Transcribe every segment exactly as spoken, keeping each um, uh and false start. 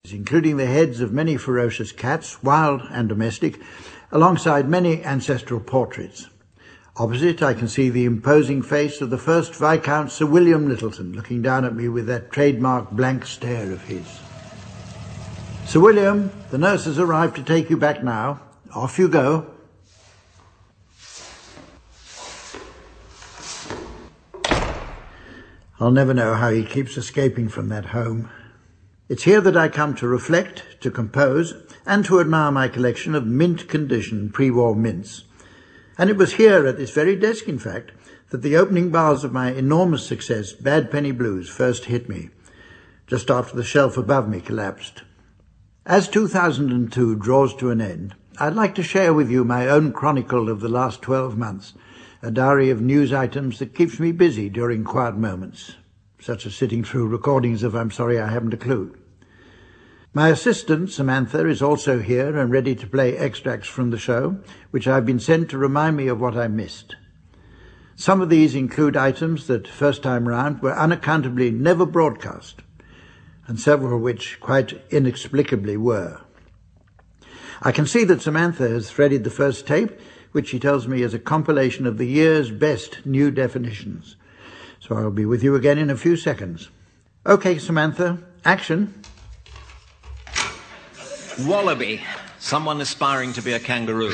including the heads of many ferocious cats, wild and domestic, alongside many ancestral portraits. Opposite, I can see the imposing face of the first Viscount Sir William Littleton, looking down at me with that trademark blank stare of his. Sir William, the nurse has arrived to take you back now. Off you go. I'll never know how he keeps escaping from that home. It's here that I come to reflect, to compose, and to admire my collection of mint-condition pre-war mints. And it was here, at this very desk, in fact, that the opening bars of my enormous success, Bad Penny Blues, first hit me, just after the shelf above me collapsed. As two thousand two draws to an end, I'd like to share with you my own chronicle of the last twelve months, a diary of news items that keeps me busy during quiet moments, such as sitting through recordings of I'm Sorry I Haven't a Clue. My assistant, Samantha, is also here and ready to play extracts from the show, which I've been sent to remind me of what I missed. Some of these include items that, first time round, were unaccountably never broadcast, and several of which quite inexplicably were. I can see that Samantha has threaded the first tape, which she tells me is a compilation of the year's best new definitions. So I'll be with you again in a few seconds. Okay, Samantha, action. Wallaby. Someone aspiring to be a kangaroo.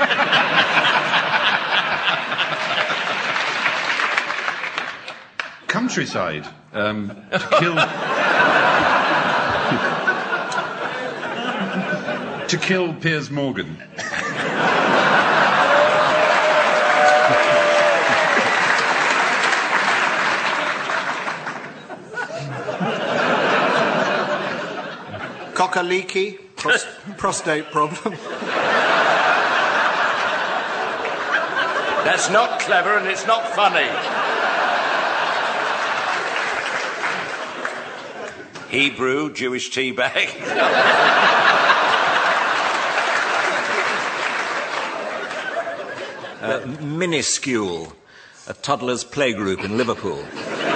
Countryside. Um, to kill... to kill Piers Morgan. Cock-a-leaky, pros- prostate problem. That's not clever and it's not funny. Hebrew, Jewish tea bag. uh, minuscule, a toddler's playgroup in Liverpool.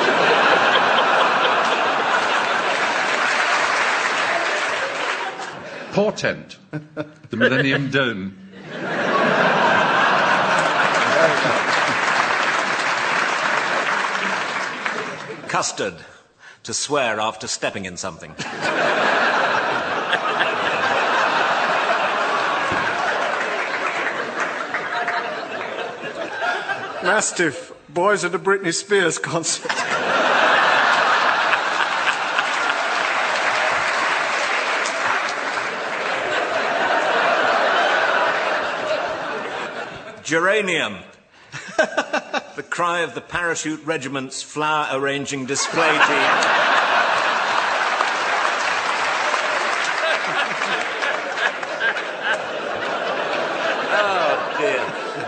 Portent. The Millennium Dome. Custard. To swear after stepping in something. Mastiff. Boys at a Britney Spears concert. Geranium. The cry of the parachute regiment's flower-arranging display team. Oh, dear.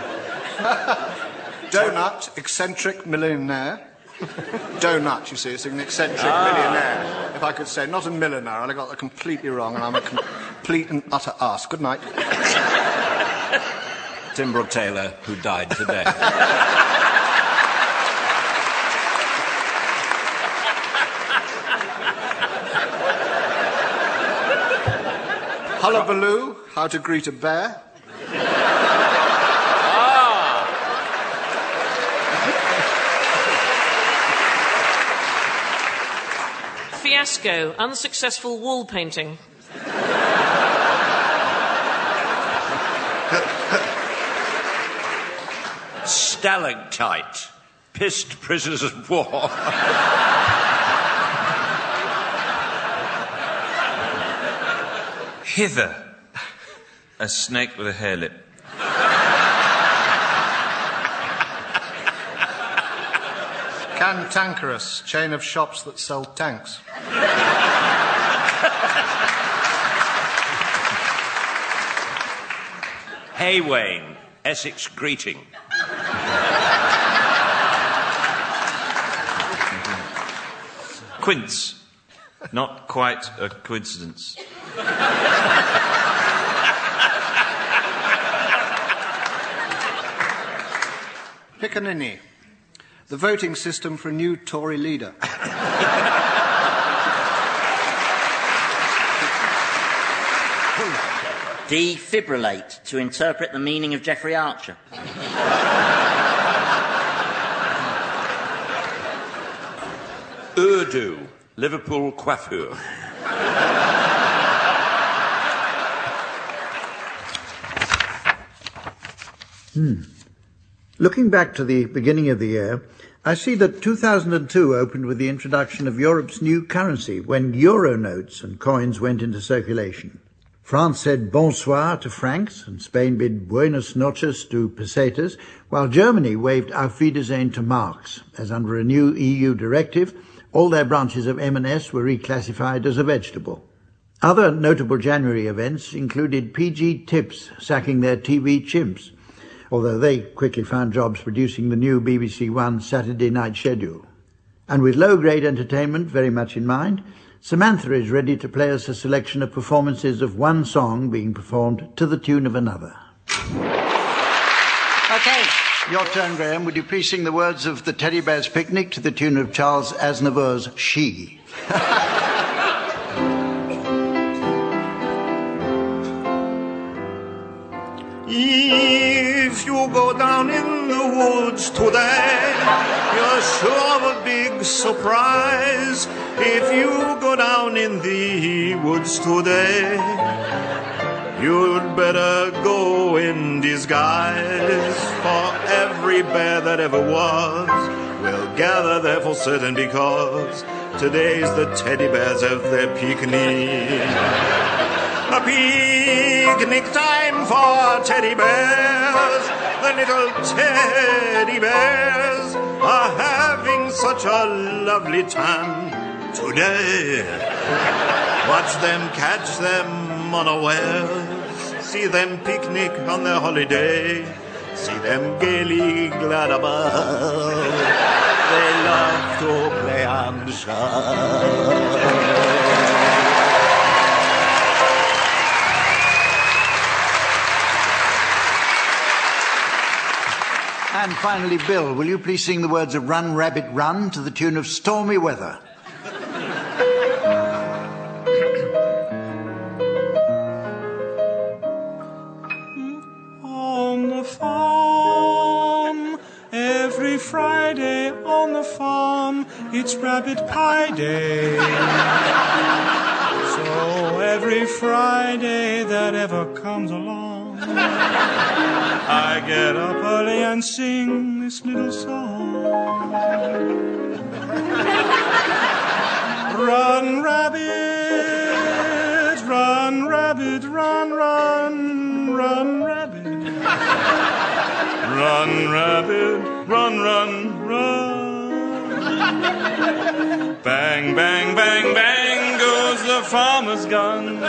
Donut, eccentric millionaire. Donut, you see, it's an eccentric Ah. millionaire. If I could say, not a millionaire, I got that completely wrong, and I'm a complete and utter ass. Good night. Tim Brooke Taylor, who died today. Hullabaloo, how to greet a bear. Fiasco, unsuccessful wall painting. Stalactite. Pissed prisoners of war. Hither. A snake with a hair lip. Cantankerous, chain of shops that sell tanks. Haywain. Essex greeting. Quince. Not quite a coincidence. Piccaninny, the voting system for a new Tory leader. Defibrillate, to interpret the meaning of Jeffrey Archer. Urdu, Liverpool coiffure. Hmm. Looking back to the beginning of the year, I see that two thousand two opened with the introduction of Europe's new currency, when euro notes and coins went into circulation. France said bonsoir to francs, and Spain bid buenas noches to pesetas, while Germany waved auf Wiedersehen to marks, as under a new E U directive, all their branches of M and S were reclassified as a vegetable. Other notable January events included P G Tips sacking their T V chimps, although they quickly found jobs producing the new B B C One Saturday night schedule. And with low-grade entertainment very much in mind, Samantha is ready to play us a selection of performances of one song being performed to the tune of another. OK. Your turn, Graham. Would you please sing the words of the Teddy Bears Picnic to the tune of Charles Aznavour's She? If you go down in the woods today, you're sure of a big surprise. If you go down in the woods today, you'd better go in disguise, for every bear that ever was will gather there for certain, because today's the teddy bears have their picnic. A picnic time for teddy bears. The little teddy bears are having such a lovely time today. Watch them catch them unawares. See them picnic on their holiday. See them gaily glad above. They love to play and shove. And finally, Bill, will you please sing the words of Run, Rabbit, Run to the tune of Stormy Weather? On the farm, every Friday on the farm, it's rabbit pie day. So every Friday that ever comes along, I get up early and sing this little song. Run, rabbit, run, rabbit, run, run, run, rabbit. Run, rabbit, run, run, run. Bang, bang, bang, bang goes the farmer's gun.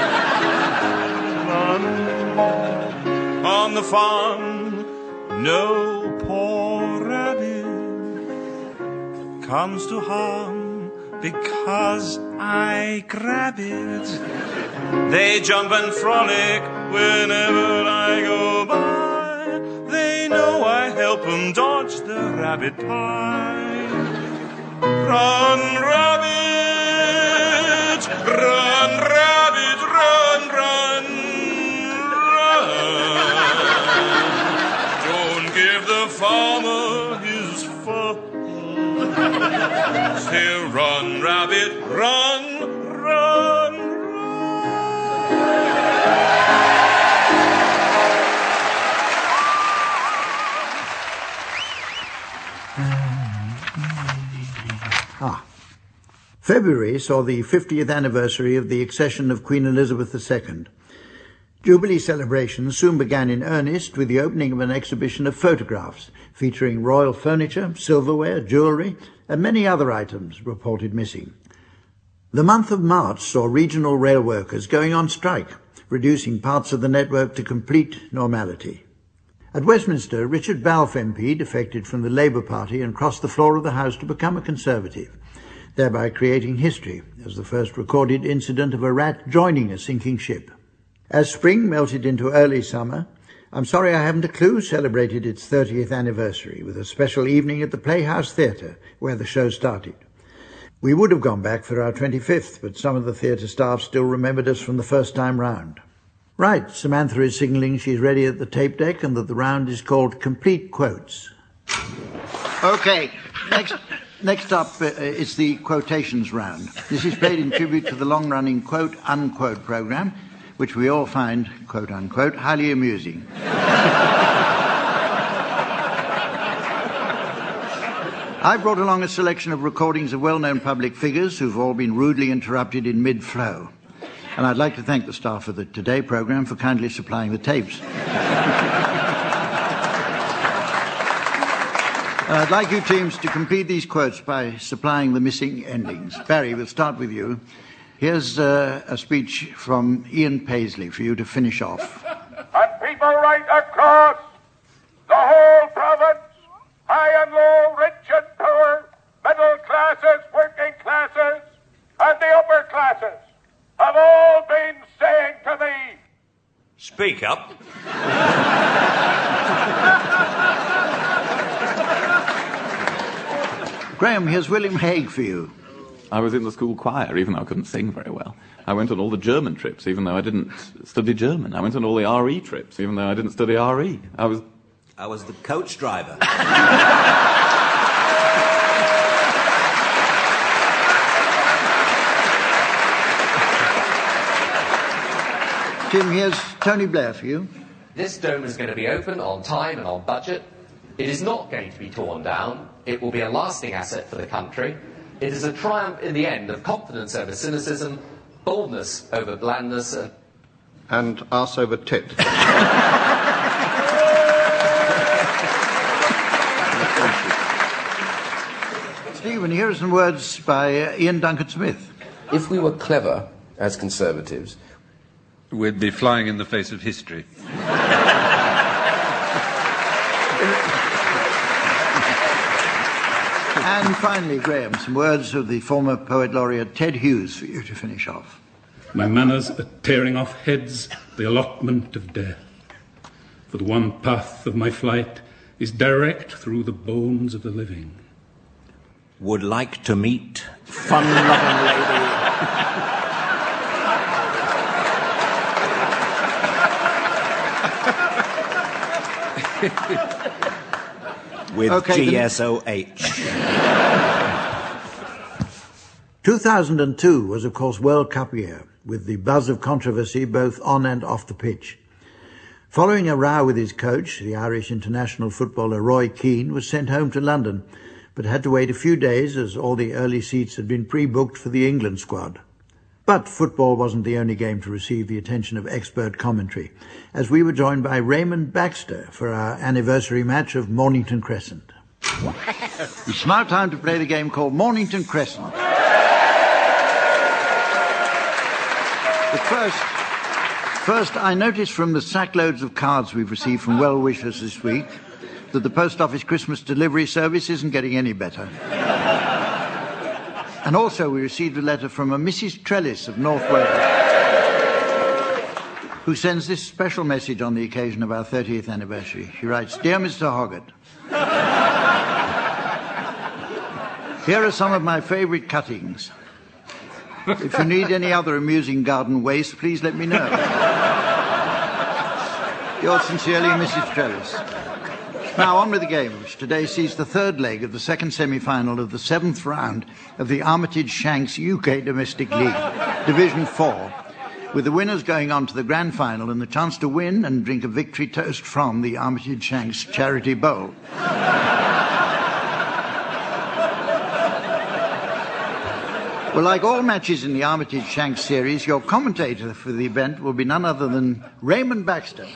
Run. On the farm, no poor rabbit comes to harm, because I grab it. They jump and frolic whenever I go by. They know I help them dodge the rabbit pie. Run, rabbit, run, rabbit, run, run. Give the farmer his fur. Still run, rabbit, run, run, Ah. February saw the fiftieth anniversary of the accession of Queen Elizabeth the Second. Jubilee celebrations soon began in earnest with the opening of an exhibition of photographs featuring royal furniture, silverware, jewellery, and many other items reported missing. The month of March saw regional rail workers going on strike, reducing parts of the network to complete normality. At Westminster, Richard Balfe M P defected from the Labour Party and crossed the floor of the House to become a Conservative, thereby creating history as the first recorded incident of a rat joining a sinking ship. As spring melted into early summer, I'm sorry I haven't a clue celebrated its thirtieth anniversary with a special evening at the Playhouse Theatre, where the show started. We would have gone back for our twenty-fifth, but some of the theatre staff still remembered us from the first time round. Right, Samantha is signalling she's ready at the tape deck and that the round is called Complete Quotes. OK, next next up uh, is the quotations round. This is played in tribute to the long-running quote-unquote programme, which we all find, quote-unquote, highly amusing. I brought along a selection of recordings of well-known public figures who've all been rudely interrupted in mid-flow. And I'd like to thank the staff of the Today programme for kindly supplying the tapes. I'd like you teams to complete these quotes by supplying the missing endings. Barry, we'll start with you. Here's uh, a speech from Ian Paisley for you to finish off. And people right across the whole province, high and low, rich and poor, middle classes, working classes, and the upper classes, have all been saying to me, speak up. Graham, here's William Hague for you. I was in the school choir, even though I couldn't sing very well. I went on all the German trips, even though I didn't study German. I went on all the R E trips, even though I didn't study R E. I was... I was the coach driver. Tim, here's Tony Blair for you. This dome is going to be open on time and on budget. It is not going to be torn down. It will be a lasting asset for the country. It is a triumph in the end of confidence over cynicism, boldness over blandness, uh... and arse over tit. Stephen, here are some words by uh, Ian Duncan Smith. If we were clever as Conservatives, we'd be flying in the face of history. And finally, Graham, some words of the former Poet Laureate Ted Hughes for you to finish off. My manners are tearing off heads, the allotment of death. For the one path of my flight is direct through the bones of the living. Would like to meet fun-loving lady. With okay, G S O H. two thousand two was, of course, World Cup year, with the buzz of controversy both on and off the pitch. Following a row with his coach, the Irish international footballer Roy Keane was sent home to London, but had to wait a few days as all the early seats had been pre-booked for the England squad. But football wasn't the only game to receive the attention of expert commentary, as we were joined by Raymond Baxter for our anniversary match of Mornington Crescent. It's now time to play the game called Mornington Crescent. But first, first, I noticed from the sackloads of cards we've received from well-wishers this week that the Post Office Christmas delivery service isn't getting any better. And also we received a letter from a Missus Trellis of North Wales, who sends this special message on the occasion of our thirtieth anniversary. She writes, "Dear Mister Hoggart, here are some of my favourite cuttings. If you need any other amusing garden waste, please let me know. Yours sincerely, Missus Trellis." Now on with the game, which today sees the third leg of the second semi-final of the seventh round of the Armitage Shanks U K Domestic League, Division four, with the winners going on to the grand final and the chance to win and drink a victory toast from the Armitage Shanks Charity Bowl. Well, like all matches in the Armitage Shanks series, your commentator for the event will be none other than Raymond Baxter.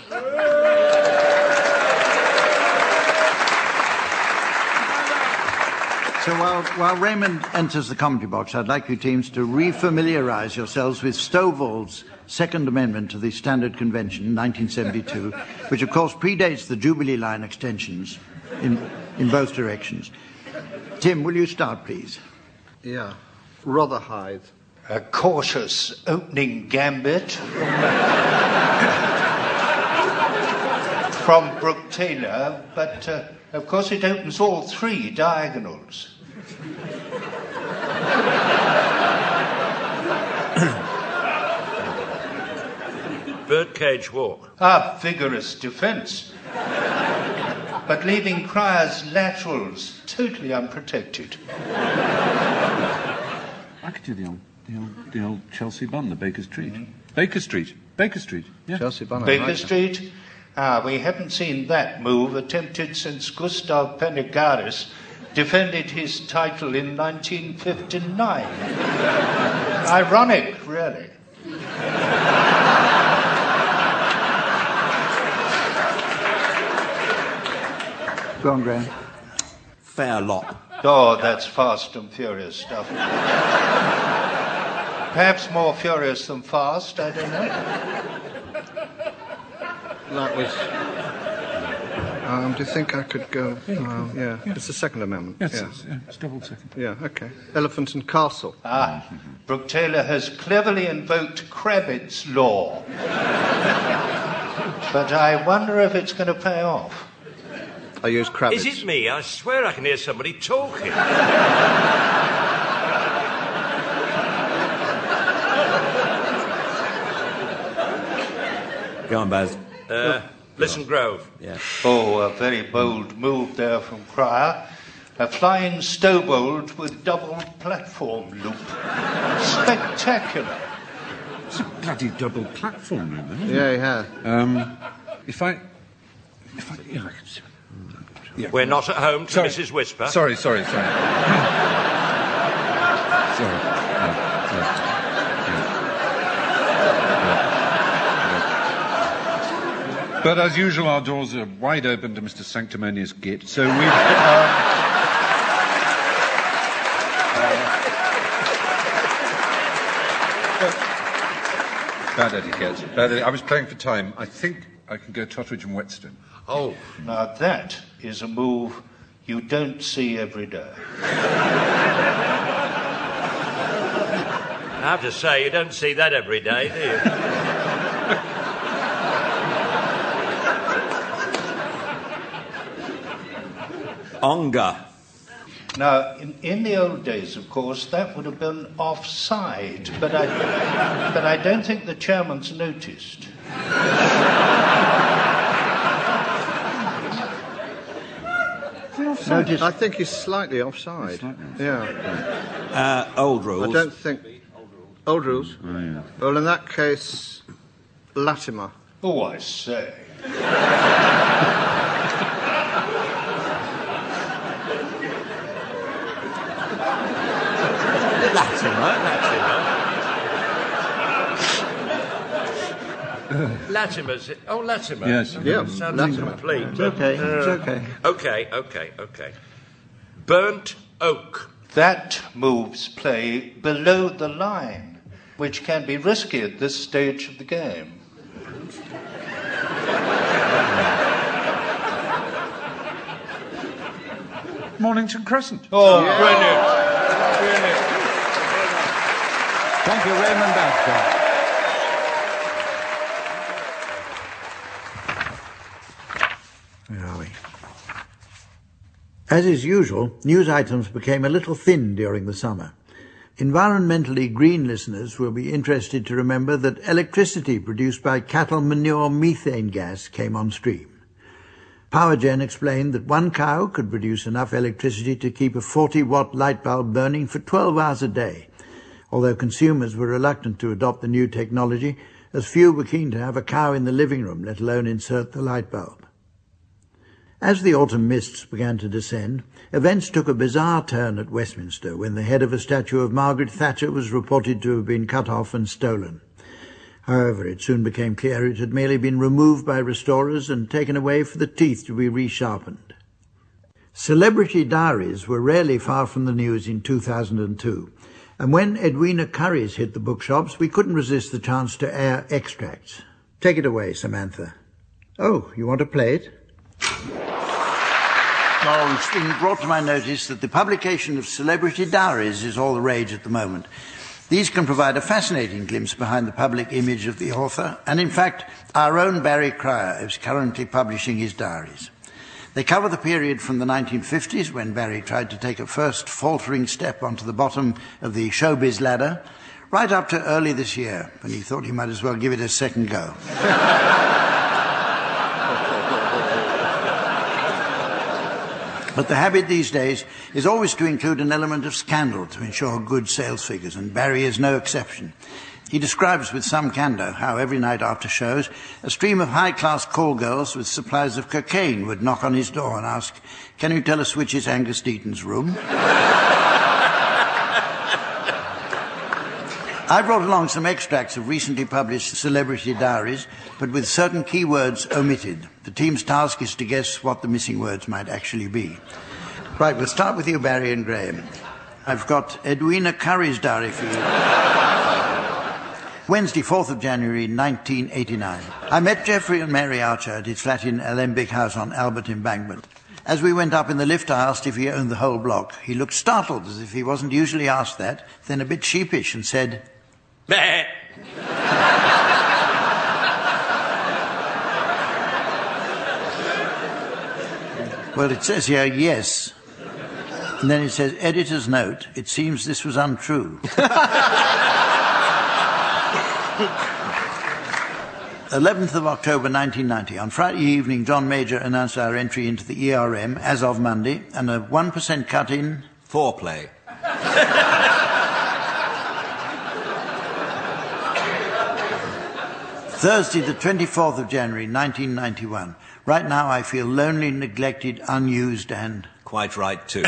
So while, while Raymond enters the commentary box, I'd like you teams to refamiliarise yourselves with Stovall's Second Amendment to the Standard Convention, nineteen seventy-two, which of course predates the Jubilee Line extensions in, in both directions. Tim, will you start, please? Yeah. Rotherhithe. A cautious opening gambit from Brooke Taylor, but uh, of course it opens all three diagonals. Birdcage Walk. Ah, vigorous defence. But leaving Cryer's laterals totally unprotected. I could do the old, the old, the old Chelsea bun, the Baker Street. Mm. Baker Street. Baker Street. Yeah. Chelsea bun. Baker right. Street. Ah, we haven't seen that move attempted since Gustav Pennegaris defended his title in nineteen fifty-nine. Ironic, really. Go on, Graham. Fair lot. Oh, that's fast and furious stuff. Perhaps more furious than fast, I don't know. That was... Um, do you think I could go... Uh, yeah, it's the Second Amendment. Yes, yeah. it's, yeah, it's double second. Yeah, OK. Elephant and Castle. Ah, Brooke Taylor has cleverly invoked Krabbett's law. But I wonder if it's going to pay off. I use Kravitz. Is it me? I swear I can hear somebody talking. Go on, Baz. Uh, listen, Grove. Yeah. Oh, a very bold move there from Cryer. A flying Stobold with double platform loop. Spectacular. It's a bloody double platform loop, isn't it? Yeah, yeah. Um, if I... If I... Yeah, I can see... Yeah. We're not at home to sorry. Missus Whisper. Sorry, sorry, sorry. sorry. No, no, no. But as usual, our doors are wide open to Mister Sanctimonious Git, so we've... Um, Bad etiquette. Bad etiquette. I was playing for time. I think I can go Totteridge and Whetstone. Oh, now that is a move you don't see every day. I have to say, you don't see that every day, do you? Onga. Now, in, in the old days, of course, that would have been offside, but I, but I don't think the chairman's noticed. Notice. I think he's slightly offside. Slightly offside. Yeah. Uh, old rules. I don't think... Old rules? Oh, yeah. Well, in that case, Latimer. Oh, I say. Latimer, Latimer. Latimer's... Oh, Latimer. Yes. Yeah, Sounds Latimer. complete. It's okay, Uh, it's okay. OK, OK, OK. Burnt oak. That moves play below the line, which can be risky at this stage of the game. Mornington Crescent. Oh, Yeah. brilliant. Brilliant. Thank you, Raymond Baxter. Where are we? As is usual, news items became a little thin during the summer. Environmentally green listeners will be interested to remember that electricity produced by cattle manure methane gas came on stream. Powergen explained that one cow could produce enough electricity to keep a forty watt light bulb burning for twelve hours a day, although consumers were reluctant to adopt the new technology, as few were keen to have a cow in the living room, let alone insert the light bulb. As the autumn mists began to descend, events took a bizarre turn at Westminster when the head of a statue of Margaret Thatcher was reported to have been cut off and stolen. However, it soon became clear it had merely been removed by restorers and taken away for the teeth to be resharpened. Celebrity diaries were rarely far from the news in two thousand two, and when Edwina Curries hit the bookshops, we couldn't resist the chance to air extracts. Take it away, Samantha. Oh, you want to play it? Oh, it's been brought to my notice that the publication of celebrity diaries is all the rage at the moment. These can provide a fascinating glimpse behind the public image of the author, and in fact, our own Barry Cryer is currently publishing his diaries. They cover the period from the nineteen fifties, when Barry tried to take a first faltering step onto the bottom of the showbiz ladder, right up to early this year, when he thought he might as well give it a second go. But the habit these days is always to include an element of scandal to ensure good sales figures, and Barry is no exception. He describes with some candour how every night after shows, a stream of high-class call girls with supplies of cocaine would knock on his door and ask, "Can you tell us which is Angus Deaton's room?" I brought along some extracts of recently published celebrity diaries, but with certain key words omitted. The team's task is to guess what the missing words might actually be. Right, we'll start with you, Barry and Graham. I've got Edwina Curry's diary for you. Wednesday, fourth of January, nineteen eighty-nine. I met Geoffrey and Mary Archer at his flat in Alembic House on Albert Embankment. As we went up in the lift, I asked if he owned the whole block. He looked startled, as if he wasn't usually asked that, then a bit sheepish and said, "Meh." Well, it says here, yes. And then it says, editor's note, it seems this was untrue. eleventh of October nineteen ninety. On Friday evening, John Major announced our entry into the E R M as of Monday, and a one percent cut in foreplay. Thursday, the twenty-fourth of January, nineteen ninety-one. Right now I feel lonely, neglected, unused, and... Quite right, too.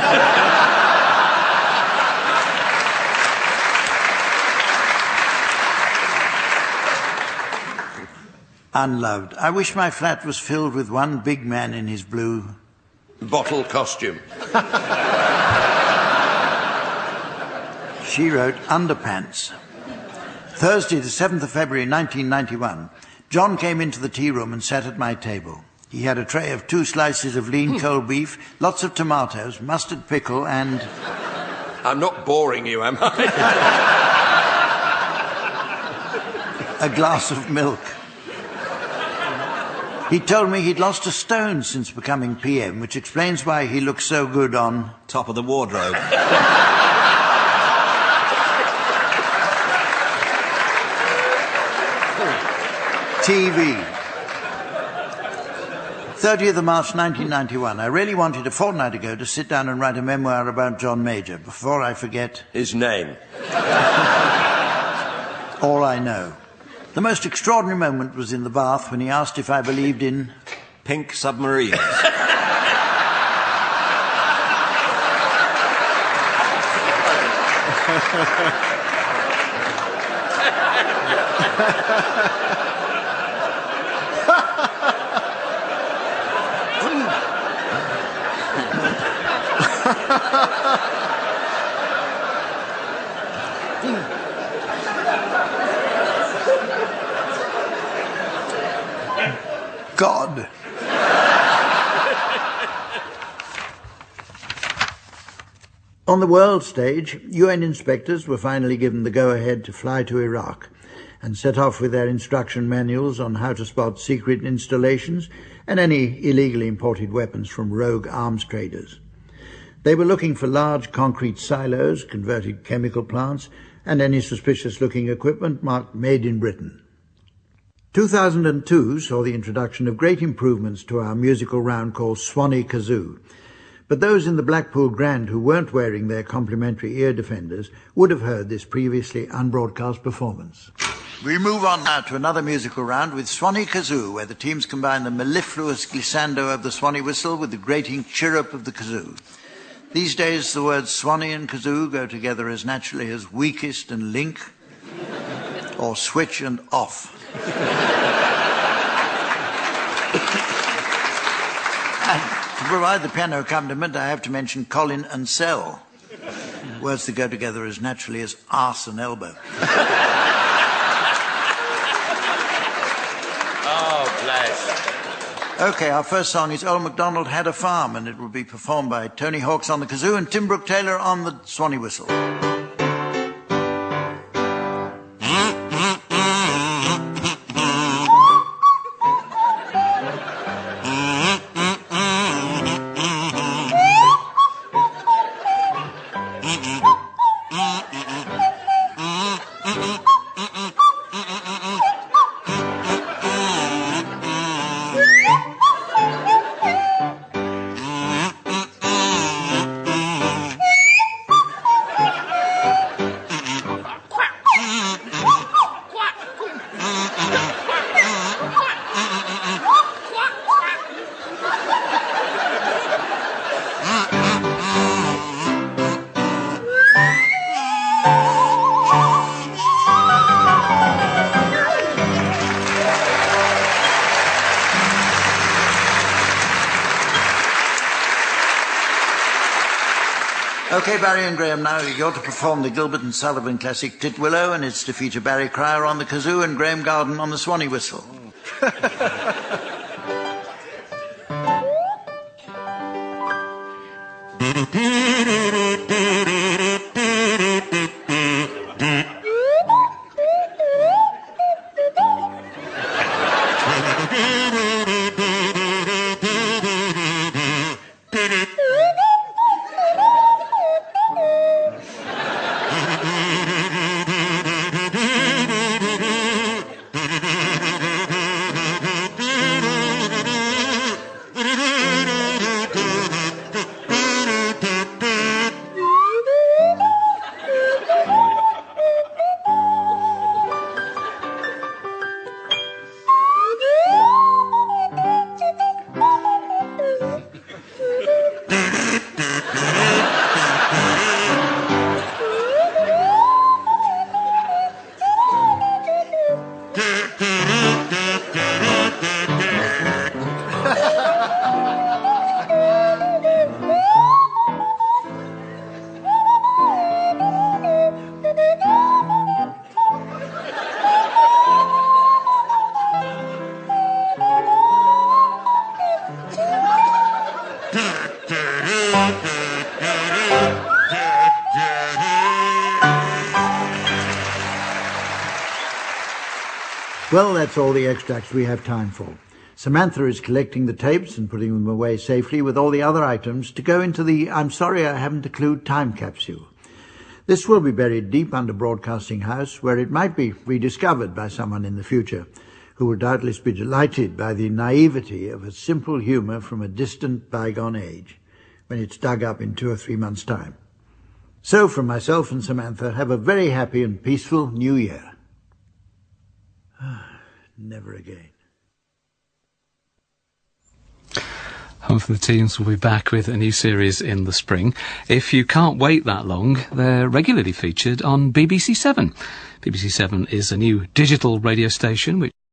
Unloved. I wish my flat was filled with one big man in his blue... bottle costume. She wrote underpants. Thursday, the seventh of February, nineteen ninety-one. John came into the tea room and sat at my table. He had a tray of two slices of lean cold beef, lots of tomatoes, mustard pickle, and... I'm not boring you, am I? a glass of milk. He told me he'd lost a stone since becoming P M, which explains why he looks so good on... Top of the wardrobe. T V. thirtieth of March nineteen ninety-one. I really wanted a fortnight ago to sit down and write a memoir about John Major. Before I forget... His name. All I know. The most extraordinary moment was in the bath when he asked if I believed in... Pink submarines. God. On the world stage, U N inspectors were finally given the go-ahead to fly to Iraq and set off with their instruction manuals on how to spot secret installations and any illegally imported weapons from rogue arms traders. They were looking for large concrete silos, converted chemical plants, and any suspicious-looking equipment marked Made in Britain. two thousand two saw the introduction of great improvements to our musical round called Swanee Kazoo, but those in the Blackpool Grand who weren't wearing their complimentary ear defenders would have heard this previously unbroadcast performance. We move on now to another musical round with Swanee Kazoo, where the teams combine the mellifluous glissando of the Swanee whistle with the grating chirrup of the kazoo. These days the words Swanee and kazoo go together as naturally as weakest and link, or switch and off. And to provide the piano accompaniment, I have to mention Colin and Sell. Words that go together as naturally as arse and elbow. Oh, bless. Okay, our first song is Old MacDonald Had a Farm, and it will be performed by Tony Hawks on the kazoo and Tim Brooke Taylor on the Swanee whistle. OK, Barry and Graham, now you're to perform the Gilbert and Sullivan classic Titwillow, and it's to feature Barry Cryer on the kazoo and Graham Garden on the Swanee whistle. Well, that's all the extracts we have time for. Samantha is collecting the tapes and putting them away safely with all the other items to go into the I'm sorry I haven't a clue time capsule. This will be buried deep under Broadcasting House, where it might be rediscovered by someone in the future, who will doubtless be delighted by the naivety of a simple humour from a distant bygone age, when it's dug up in two or three months' time. So, from myself and Samantha, have a very happy and peaceful New Year. Never again. Home for the Teens will be back with a new series in the spring. If you can't wait that long, they're regularly featured on B B C Seven. B B C Seven is a new digital radio station which